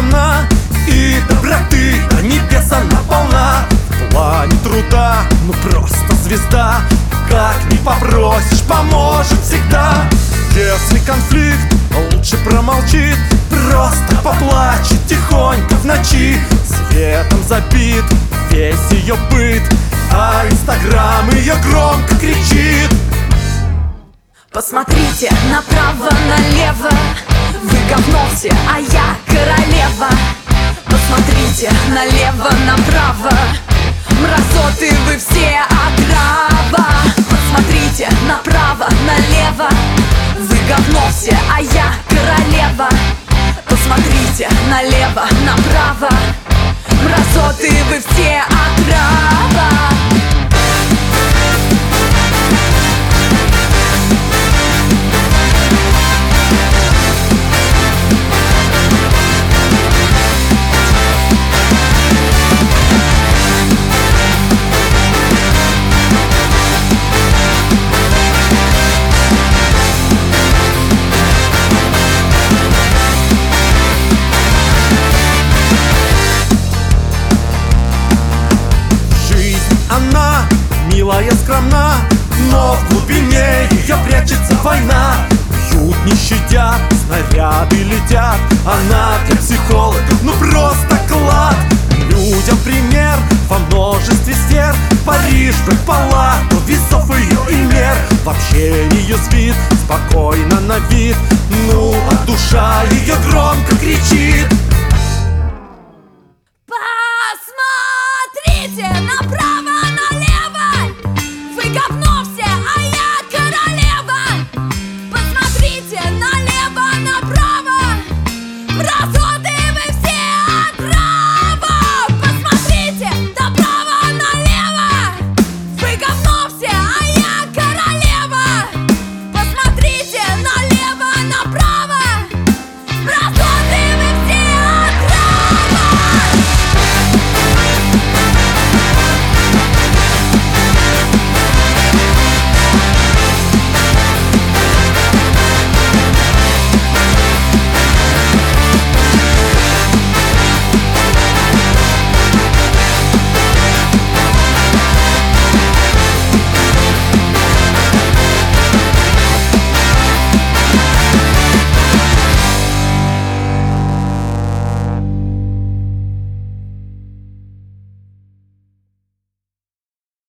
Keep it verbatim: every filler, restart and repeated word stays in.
она, и доброты до небес она полна. В плане труда, ну просто звезда, как ни попросишь, поможет всегда. Если конфликт, лучше промолчит, просто поплачет тихонько в ночи. Светом забит весь ее быт, а инстаграм ее громко кричит: посмотрите направо-налево, вы говно все, а я королева. Посмотрите налево-направо, мразоты вы все отрава. Посмотрите направо-налево, вы говно все, а я королева. Посмотрите налево-направо, мразоты вы все отрава. Она милая, скромна, но в глубине ее прячется война. Бьют не щадя, снаряды летят, она для психологов ну просто клад. Людям пример во множестве сфер, Париж в палату весов ее и мер. В общении ее вид спокойно на вид, ну а душа ее громко кричит: посмотрите направо-налево, вы говно все, а я королева. Посмотрите налево-направо, мразоты